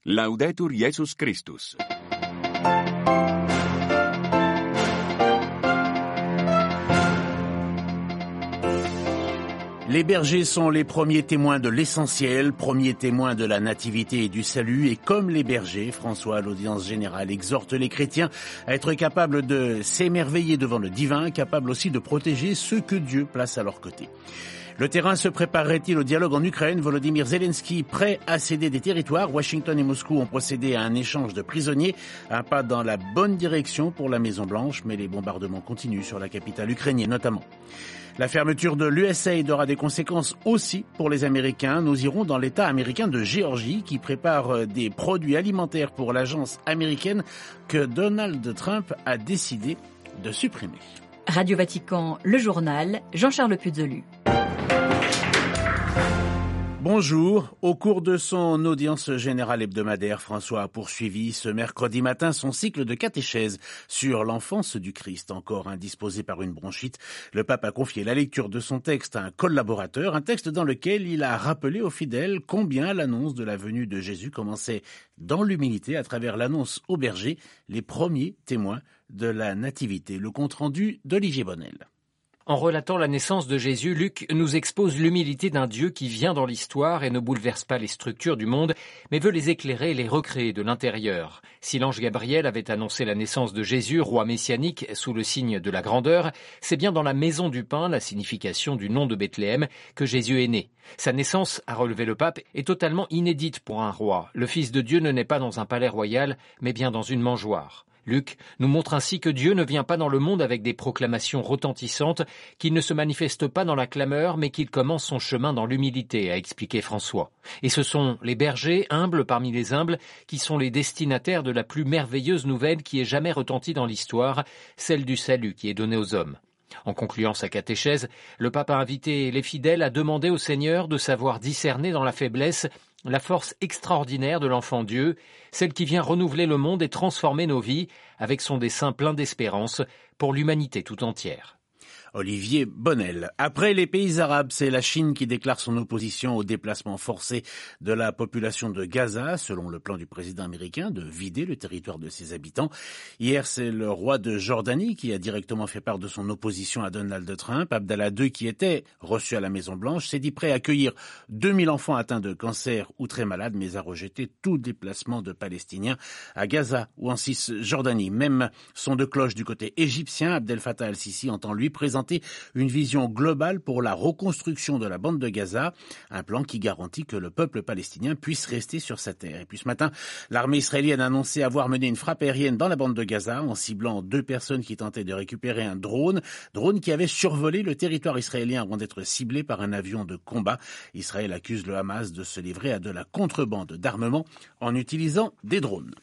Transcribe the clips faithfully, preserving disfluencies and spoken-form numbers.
Laudetur Jesus Christus. Les bergers sont les premiers témoins de l'essentiel, premiers témoins de la nativité et du salut. Et comme les bergers, François, à l'audience générale, exhorte les chrétiens à être capables de s'émerveiller devant le divin, capables aussi de protéger ceux que Dieu place à leur côté. Le terrain se préparerait-il au dialogue en Ukraine? Volodymyr Zelensky prêt à céder des territoires. Washington et Moscou ont procédé à un échange de prisonniers. Un pas dans la bonne direction pour la Maison-Blanche, mais les bombardements continuent sur la capitale ukrainienne notamment. La fermeture de l'U S A I D aura des conséquences aussi pour les Américains. Nous irons dans l'État américain de Géorgie qui prépare des produits alimentaires pour l'agence américaine que Donald Trump a décidé de supprimer. Radio Vatican, le journal, Jean-Charles Puzolu. Bonjour. Au cours de son audience générale hebdomadaire, François a poursuivi ce mercredi matin son cycle de catéchèse sur l'enfance du Christ. Encore indisposé par une bronchite, le pape a confié la lecture de son texte à un collaborateur, un texte dans lequel il a rappelé aux fidèles combien l'annonce de la venue de Jésus commençait dans l'humilité à travers l'annonce aux bergers, les premiers témoins de la nativité. Le compte-rendu d'Olivier Bonnel. En relatant la naissance de Jésus, Luc nous expose l'humilité d'un Dieu qui vient dans l'histoire et ne bouleverse pas les structures du monde, mais veut les éclairer et les recréer de l'intérieur. Si l'ange Gabriel avait annoncé la naissance de Jésus, roi messianique, sous le signe de la grandeur, c'est bien dans la maison du pain, la signification du nom de Bethléem, que Jésus est né. Sa naissance, a relevé le pape, est totalement inédite pour un roi. Le Fils de Dieu ne naît pas dans un palais royal, mais bien dans une mangeoire. Luc nous montre ainsi que Dieu ne vient pas dans le monde avec des proclamations retentissantes, qu'il ne se manifeste pas dans la clameur, mais qu'il commence son chemin dans l'humilité, a expliqué François. Et ce sont les bergers, humbles parmi les humbles, qui sont les destinataires de la plus merveilleuse nouvelle qui ait jamais retenti dans l'histoire, celle du salut qui est donné aux hommes. En concluant sa catéchèse, le pape a invité les fidèles à demander au Seigneur de savoir discerner dans la faiblesse la force extraordinaire de l'enfant Dieu, celle qui vient renouveler le monde et transformer nos vies avec son dessein plein d'espérance pour l'humanité tout entière. Olivier Bonnel. Après les pays arabes, c'est la Chine qui déclare son opposition au déplacement forcé de la population de Gaza, selon le plan du président américain de vider le territoire de ses habitants. Hier, c'est le roi de Jordanie qui a directement fait part de son opposition à Donald Trump. Abdallah deux, qui était reçu à la Maison-Blanche, s'est dit prêt à accueillir deux mille enfants atteints de cancer ou très malades, mais a rejeté tout déplacement de Palestiniens à Gaza ou en Cisjordanie. Même son de cloche du côté égyptien, Abdel Fattah al-Sisi entend lui présenter une vision globale pour la reconstruction de la bande de Gaza, un plan qui garantit que le peuple palestinien puisse rester sur sa terre. Et puis ce matin, l'armée israélienne a annoncé avoir mené une frappe aérienne dans la bande de Gaza en ciblant deux personnes qui tentaient de récupérer un drone, drone qui avait survolé le territoire israélien avant d'être ciblé par un avion de combat. Israël accuse le Hamas de se livrer à de la contrebande d'armement en utilisant des drones.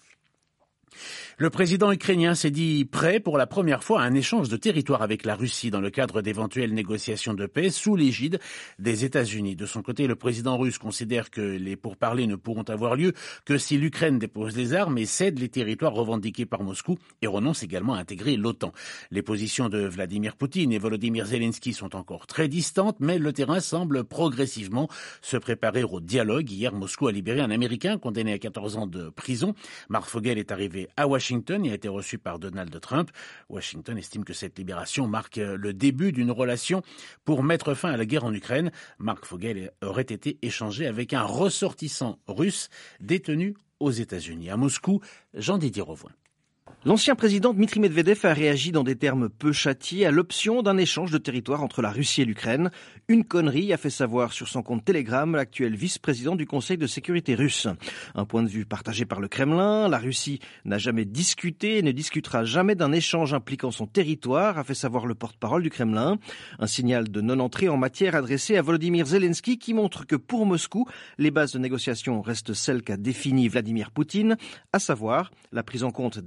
Le président ukrainien s'est dit prêt pour la première fois à un échange de territoire avec la Russie dans le cadre d'éventuelles négociations de paix sous l'égide des États-Unis. De son côté, le président russe considère que les pourparlers ne pourront avoir lieu que si l'Ukraine dépose les armes et cède les territoires revendiqués par Moscou et renonce également à intégrer l'OTAN. Les positions de Vladimir Poutine et Volodymyr Zelensky sont encore très distantes, mais le terrain semble progressivement se préparer au dialogue. Hier, Moscou a libéré un Américain condamné à quatorze ans de prison. Mark Fogel est arrivé à Washington et a été reçu par Donald Trump. Washington estime que cette libération marque le début d'une relation pour mettre fin à la guerre en Ukraine. Mark Fogel aurait été échangé avec un ressortissant russe détenu aux États-Unis. À Moscou, Jean-Didier Rovoin. L'ancien président Dmitry Medvedev a réagi dans des termes peu châtiés à l'option d'un échange de territoire entre la Russie et l'Ukraine. Une connerie, a fait savoir sur son compte Telegram l'actuel vice-président du Conseil de sécurité russe. Un point de vue partagé par le Kremlin. La Russie n'a jamais discuté et ne discutera jamais d'un échange impliquant son territoire, a fait savoir le porte-parole du Kremlin. Un signal de non-entrée en matière adressé à Volodymyr Zelensky qui montre que pour Moscou, les bases de négociation restent celles qu'a définies Vladimir Poutine, à savoir la prise en compte des réalités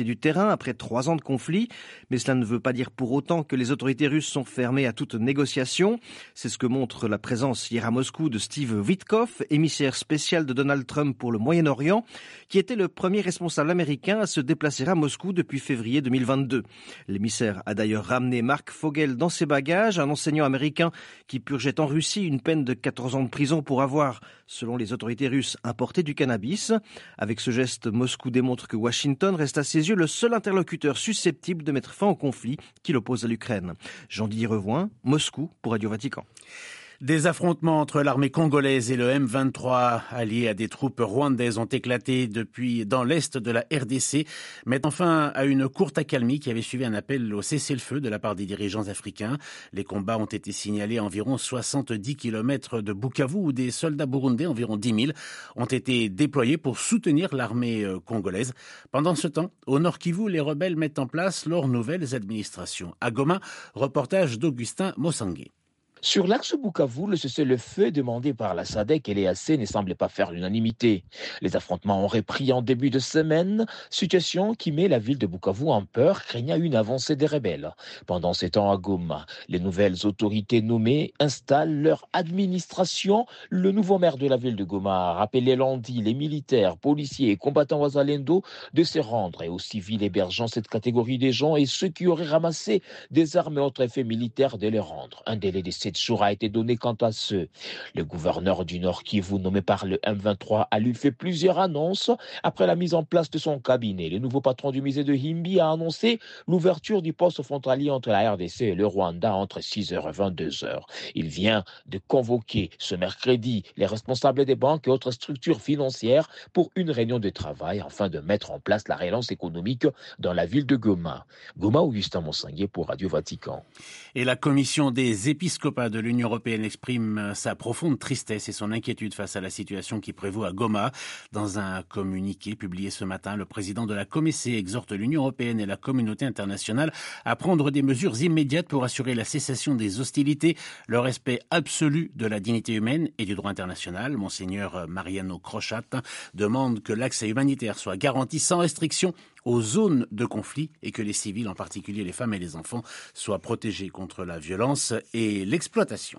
réalité du terrain après trois ans de conflit. Mais cela ne veut pas dire pour autant que les autorités russes sont fermées à toute négociation. C'est ce que montre la présence hier à Moscou de Steve Witkoff, émissaire spécial de Donald Trump pour le Moyen-Orient, qui était le premier responsable américain à se déplacer à Moscou depuis février deux mille vingt-deux. L'émissaire a d'ailleurs ramené Mark Fogel dans ses bagages, un enseignant américain qui purgeait en Russie une peine de quatorze ans de prison pour avoir, selon les autorités russes, importé du cannabis. Avec ce geste, Moscou démontre que Washington reste à ses yeux le seul interlocuteur susceptible de mettre fin au conflit qui l'oppose à l'Ukraine. Jean-Didier Revoin, Moscou pour Radio Vatican. Des affrontements entre l'armée congolaise et le M vingt-trois, alliés à des troupes rwandaises, ont éclaté depuis dans l'est de la R D C, mettant fin à une courte accalmie qui avait suivi un appel au cessez-le-feu de la part des dirigeants africains. Les combats ont été signalés à environ soixante-dix kilomètres de Bukavu, où des soldats burundais, environ dix mille, ont été déployés pour soutenir l'armée congolaise. Pendant ce temps, au Nord Kivu, les rebelles mettent en place leurs nouvelles administrations. À Goma, reportage d'Augustin Mossangué. Sur l'axe Bukavu, le cessez-le-feu demandé par la S A D C et l'E A C ne semblait pas faire l'unanimité. Les affrontements ont repris en début de semaine, situation qui met la ville de Bukavu en peur, craignant une avancée des rebelles. Pendant ces temps à Goma, les nouvelles autorités nommées installent leur administration. Le nouveau maire de la ville de Goma a rappelé lundi les militaires, policiers et combattants Wazalendo de se rendre et aux civils hébergeant cette catégorie des gens et ceux qui auraient ramassé des armes et autres effets militaires de les rendre. Un délai de sept jours a été donné quant à ceux. Le gouverneur du Nord Kivu, nommé par le M vingt-trois, a lui fait plusieurs annonces après la mise en place de son cabinet. Le nouveau patron du musée de Himbi a annoncé l'ouverture du poste frontalier entre la R D C et le Rwanda entre six heures et vingt-deux heures. Il vient de convoquer ce mercredi les responsables des banques et autres structures financières pour une réunion de travail afin de mettre en place la relance économique dans la ville de Goma. Goma, Augustin Mossangué pour Radio Vatican. Et la commission des épiscopats de l'Union européenne exprime sa profonde tristesse et son inquiétude face à la situation qui prévaut à Goma. Dans un communiqué publié ce matin, le président de la Comecé exhorte l'Union européenne et la communauté internationale à prendre des mesures immédiates pour assurer la cessation des hostilités, le respect absolu de la dignité humaine et du droit international. Monseigneur Mariano Crochat demande que l'accès humanitaire soit garanti sans restriction aux zones de conflit et que les civils, en particulier les femmes et les enfants, soient protégés contre la violence et l'exploitation.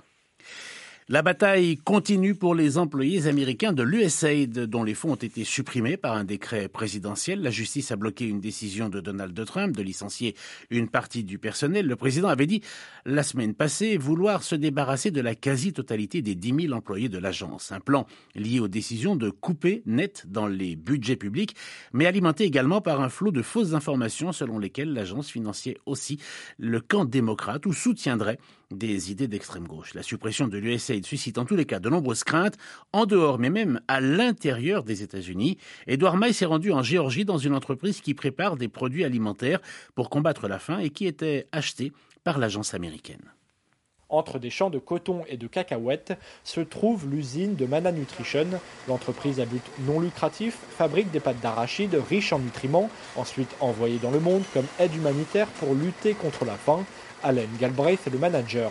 La bataille continue pour les employés américains de l'U S A I D, dont les fonds ont été supprimés par un décret présidentiel. La justice a bloqué une décision de Donald Trump de licencier une partie du personnel. Le président avait dit la semaine passée vouloir se débarrasser de la quasi-totalité des dix mille employés de l'agence. Un plan lié aux décisions de couper net dans les budgets publics, mais alimenté également par un flot de fausses informations selon lesquelles l'agence finançait aussi le camp démocrate ou soutiendrait des idées d'extrême gauche. La suppression de l'U S A I D suscite en tous les cas de nombreuses craintes, en dehors mais même à l'intérieur des États-Unis. Edouard May s'est rendu en Géorgie dans une entreprise qui prépare des produits alimentaires pour combattre la faim et qui était achetée par l'agence américaine. Entre des champs de coton et de cacahuètes se trouve l'usine de Mana Nutrition. L'entreprise à but non lucratif fabrique des pâtes d'arachide riches en nutriments, ensuite envoyées dans le monde comme aide humanitaire pour lutter contre la faim. Allen Galbraith est le manager.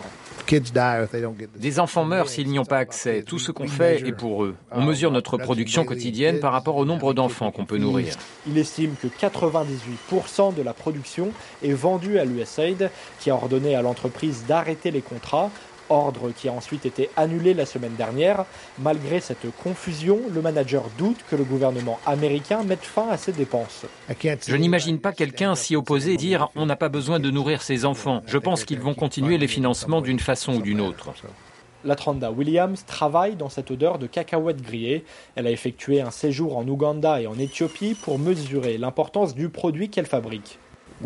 Des enfants meurent s'ils n'y ont pas accès. Tout ce qu'on fait est pour eux. On mesure notre production quotidienne par rapport au nombre d'enfants qu'on peut nourrir. Il estime que quatre-vingt-dix-huit pour cent de la production est vendue à l'U S A I D, qui a ordonné à l'entreprise d'arrêter les contrats. Ordre qui a ensuite été annulé la semaine dernière. Malgré cette confusion, le manager doute que le gouvernement américain mette fin à ses dépenses. Je n'imagine pas quelqu'un s'y opposer et dire « on n'a pas besoin de nourrir ses enfants ». Je pense qu'ils vont continuer les financements d'une façon ou d'une autre. Latranda Williams travaille dans cette odeur de cacahuètes grillées. Elle a effectué un séjour en Ouganda et en Éthiopie pour mesurer l'importance du produit qu'elle fabrique.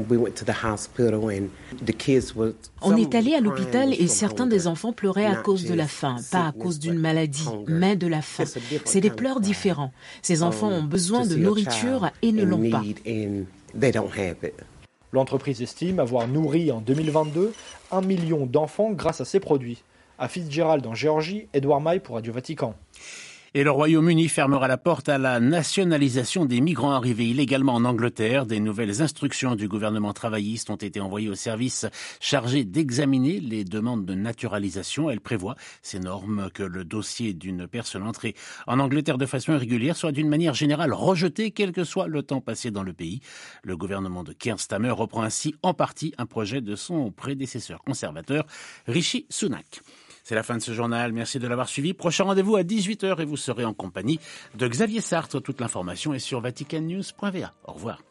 On est allé à l'hôpital et certains des enfants pleuraient à cause de la faim, pas à cause d'une maladie, mais de la faim. C'est des pleurs différents. Ces enfants ont besoin de nourriture et ne l'ont pas. L'entreprise estime avoir nourri en deux mille vingt-deux un million d'enfants grâce à ces produits. À Fitzgerald en Géorgie, Edouard May pour Radio Vatican. Et le Royaume-Uni fermera la porte à la nationalisation des migrants arrivés illégalement en Angleterre. Des nouvelles instructions du gouvernement travailliste ont été envoyées aux services chargés d'examiner les demandes de naturalisation. Elles prévoient, ces normes, que le dossier d'une personne entrée en Angleterre de façon irrégulière soit d'une manière générale rejeté, quel que soit le temps passé dans le pays. Le gouvernement de Keir Starmer reprend ainsi en partie un projet de son prédécesseur conservateur, Rishi Sunak. C'est la fin de ce journal. Merci de l'avoir suivi. Prochain rendez-vous à dix-huit heures et vous serez en compagnie de Xavier Sartre. Toute l'information est sur vatican news point v a. Au revoir.